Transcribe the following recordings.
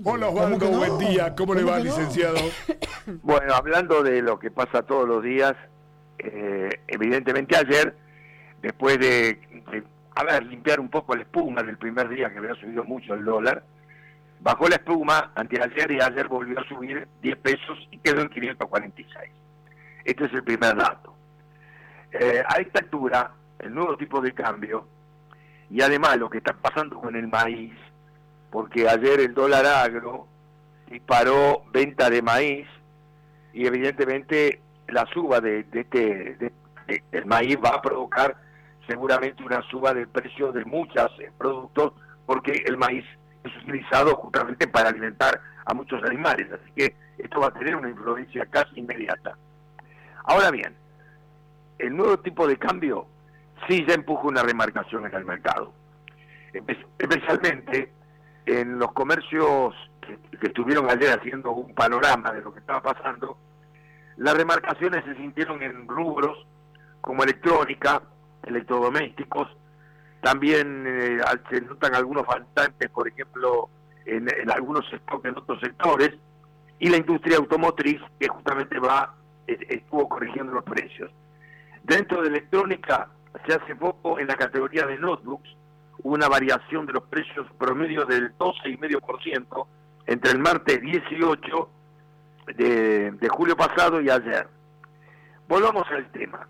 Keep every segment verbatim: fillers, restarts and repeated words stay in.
Hola Osvaldo, no? buen día. ¿Cómo, ¿Cómo le va, no? licenciado? Bueno, hablando de lo que pasa todos los días, eh, evidentemente ayer, después de, de a ver, limpiar un poco la espuma del primer día que había subido mucho el dólar, bajó la espuma anteayer y ayer volvió a subir diez pesos y quedó en quinientos cuarenta y seis. Este es el primer dato. Eh, a esta altura, el nuevo tipo de cambio, y además lo que está pasando con el maíz, porque ayer el dólar agro disparó venta de maíz y evidentemente la suba de, de este de, de, del maíz va a provocar seguramente una suba del precio de muchos productos, porque el maíz es utilizado justamente para alimentar a muchos animales, así que esto va a tener una influencia casi inmediata. Ahora bien, el nuevo tipo de cambio sí ya empuja una remarcación en el mercado, especialmente en los comercios que, que estuvieron ayer haciendo un panorama de lo que estaba pasando. Las remarcaciones se sintieron en rubros como electrónica, electrodomésticos, también eh, se notan algunos faltantes, por ejemplo, en, en algunos sectores, en otros sectores, y la industria automotriz, que justamente va estuvo corrigiendo los precios. Dentro de electrónica se hace foco en la categoría de notebooks, una variación de los precios promedio del doce coma cinco por ciento entre el martes dieciocho de, de julio pasado y ayer. Volvamos al tema.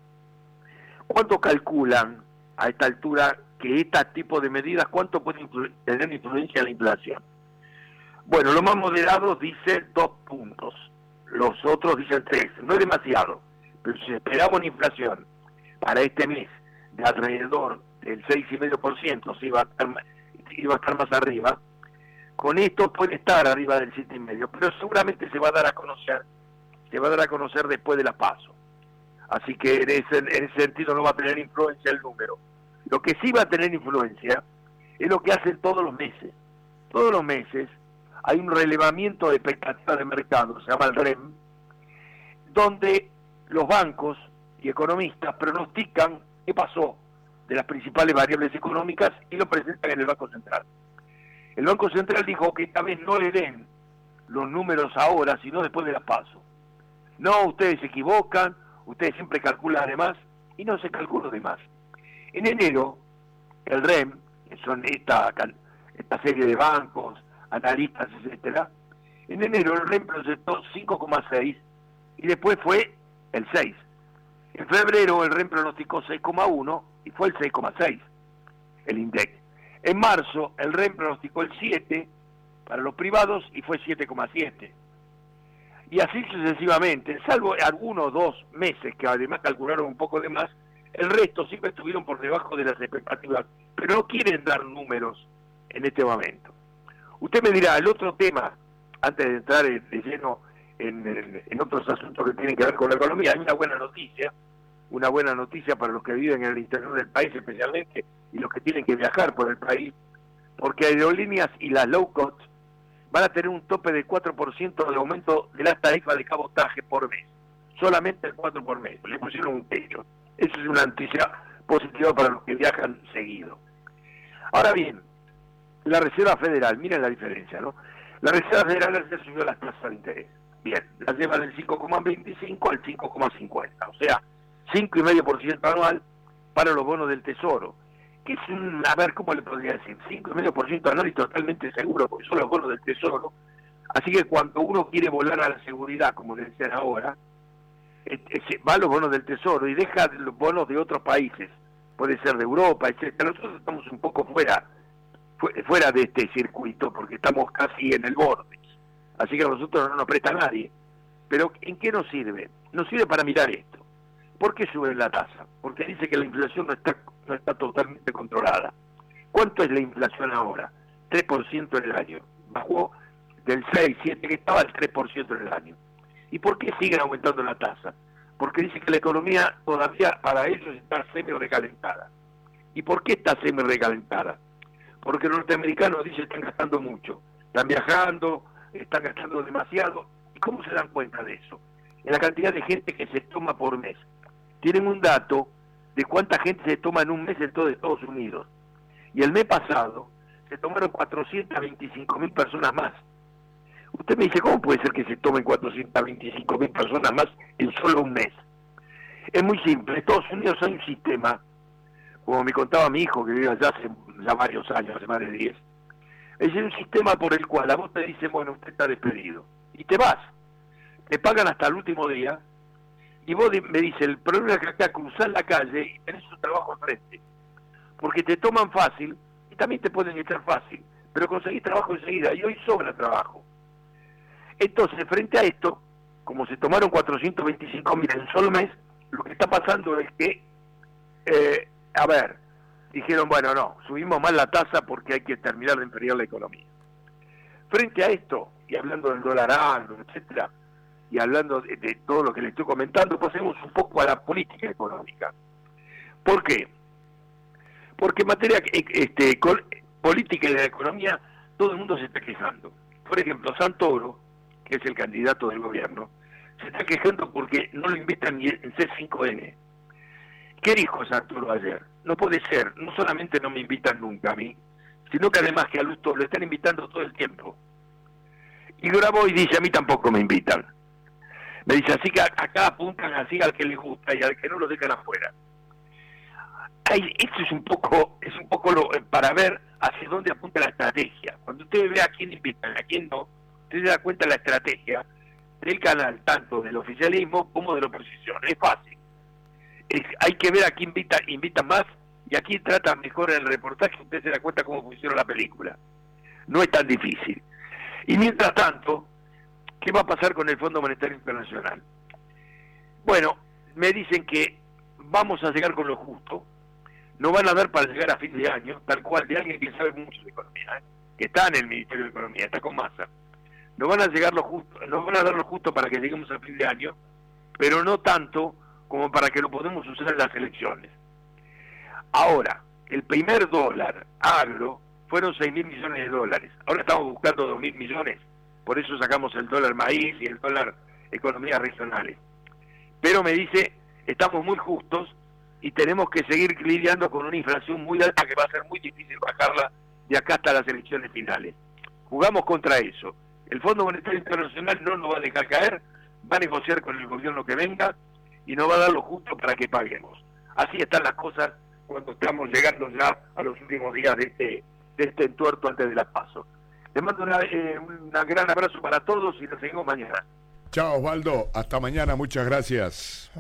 ¿Cuánto calculan a esta altura que este tipo de medidas, cuánto puede influ- tener influencia en la inflación? Bueno, los más moderados dicen dos puntos, los otros dicen tres, no es demasiado, pero si esperamos una inflación para este mes de alrededor del seis coma cinco por ciento, si iba a estar, iba a estar más arriba, con esto puede estar arriba del siete coma cinco, pero seguramente se va a dar a conocer, se va a dar a conocer después de la PASO. Así que en ese, en ese sentido no va a tener influencia el número. Lo que sí va a tener influencia es lo que hacen todos los meses. Todos los meses hay un relevamiento de expectativa de mercado, se llama el R E M, donde los bancos y economistas pronostican qué pasó de las principales variables económicas y lo presentan en el Banco Central. El Banco Central dijo que esta vez no le den los números ahora, sino después de las PASO. No, ustedes se equivocan, ustedes siempre calculan de más, y no se calculó de más. En enero, el R E M, que son esta, esta serie de bancos, analistas, etcétera, en enero el R E M proyectó cinco coma seis y después fue el seis. En febrero el R E M pronosticó seis coma uno y fue el seis coma seis, el INDEC. En marzo el R E M pronosticó el siete para los privados y fue siete coma siete. Y así sucesivamente, salvo algunos dos meses que además calcularon un poco de más, el resto siempre estuvieron por debajo de las expectativas, pero no quieren dar números en este momento. Usted me dirá, el otro tema, antes de entrar de lleno en, en, en otros asuntos que tienen que ver con la economía, hay una buena noticia, una buena noticia para los que viven en el interior del país especialmente, y los que tienen que viajar por el país, porque aerolíneas y las low cost van a tener un tope del cuatro por ciento de aumento de las tarifas de cabotaje por mes. Solamente el cuatro por mes. Le pusieron un techo. Eso es una noticia positiva para los que viajan seguido. Ahora bien, la Reserva Federal, miren la diferencia, ¿no? La Reserva Federal ayer subió las tasas de interés. Bien, la lleva del cinco coma veinticinco al cinco coma cincuenta. O sea, cinco coma cinco por ciento anual para los bonos del Tesoro. Que es un, a ver, ¿cómo le podría decir? cinco coma cinco por ciento anual y totalmente seguro, porque son los bonos del Tesoro. Así que cuando uno quiere volar a la seguridad, como le decían ahora, eh, eh, va a los bonos del Tesoro y deja los bonos de otros países, puede ser de Europa, etcétera. Nosotros estamos un poco fuera, fuera de este circuito, porque estamos casi en el borde. Así que a nosotros no nos presta nadie. Pero ¿en qué nos sirve? Nos sirve para mirar esto. ¿Por qué sube la tasa? Porque dice que la inflación no está, no está totalmente controlada. ¿Cuánto es la inflación ahora? tres por ciento en el año. Bajó del seis, siete que estaba al tres por ciento en el año. ¿Y por qué siguen aumentando la tasa? Porque dice que la economía todavía para ellos está semi-recalentada. ¿Y por qué está semi-recalentada? Porque los norteamericanos dicen que están gastando mucho. Están viajando, están gastando demasiado. ¿Y cómo se dan cuenta de eso? En la cantidad de gente que se toma por mes. Tienen un dato de cuánta gente se toma en un mes en todo Estados Unidos. Y el mes pasado se tomaron cuatrocientas veinticinco mil personas más. Usted me dice, ¿cómo puede ser que se tomen cuatrocientas veinticinco mil personas más en solo un mes? Es muy simple. En Estados Unidos hay un sistema, como me contaba mi hijo, que vive allá hace ya varios años, hace más de diez. Es un sistema por el cual a vos te dicen, bueno, usted está despedido. Y te vas. Te pagan hasta el último día. Y vos me dices, el problema es que acá cruzás la calle y tenés un trabajo enfrente. Porque te toman fácil y también te pueden echar fácil. Pero conseguís trabajo enseguida. Y hoy sobra trabajo. Entonces, frente a esto, como se tomaron cuatrocientos veinticinco mil en solo mes, lo que está pasando es que, eh, a ver, dijeron, bueno, no, subimos más la tasa porque hay que terminar de enfriar la economía. Frente a esto, y hablando del dólar alto, etcétera, y hablando de, de todo lo que le estoy comentando, pasemos un poco a la política económica. ¿Por qué? Porque en materia este, con, política y de la economía, todo el mundo se está quejando. Por ejemplo, Santoro, que es el candidato del gobierno, se está quejando porque no lo invitan ni en C cinco N. ¿Qué dijo Santoro ayer? No puede ser, no solamente no me invitan nunca a mí, sino que además que a Lustó lo están invitando todo el tiempo. Y grabó y dice, a mí tampoco me invitan. Me dice, así que acá apuntan así al que les gusta y al que no lo dejan afuera. Ay, esto es un poco, es un poco lo, para ver hacia dónde apunta la estrategia. Cuando usted ve a quién invitan, a quién no, usted se da cuenta de la estrategia del canal, tanto del oficialismo como de la oposición. Es fácil. Es, hay que ver a quién invita, invita más y a quién trata mejor en el reportaje. Usted se da cuenta cómo funciona la película. No es tan difícil. Y mientras tanto, ¿qué va a pasar con el Fondo Monetario Internacional? Bueno, me dicen que vamos a llegar con lo justo. No van a dar para llegar a fin de año, tal cual, de alguien que sabe mucho de economía, ¿eh? Que está en el Ministerio de Economía, está con Massa. Nos van a llegar lo justo, nos van a dar lo justo para que lleguemos a fin de año, pero no tanto como para que lo podamos usar en las elecciones. Ahora, el primer dólar agro fueron seis mil millones de dólares. Ahora estamos buscando dos mil millones. Por eso sacamos el dólar maíz y el dólar economías regionales. Pero me dice, estamos muy justos y tenemos que seguir lidiando con una inflación muy alta que va a ser muy difícil bajarla de acá hasta las elecciones finales. Jugamos contra eso. El Fondo Monetario Internacional no nos va a dejar caer, va a negociar con el gobierno que venga y nos va a dar lo justo para que paguemos. Así están las cosas cuando estamos llegando ya a los últimos días de este, de este entuerto antes de la PASO. Les mando una, eh, un gran abrazo para todos y nos seguimos mañana. Chao, Osvaldo. Hasta mañana. Muchas gracias.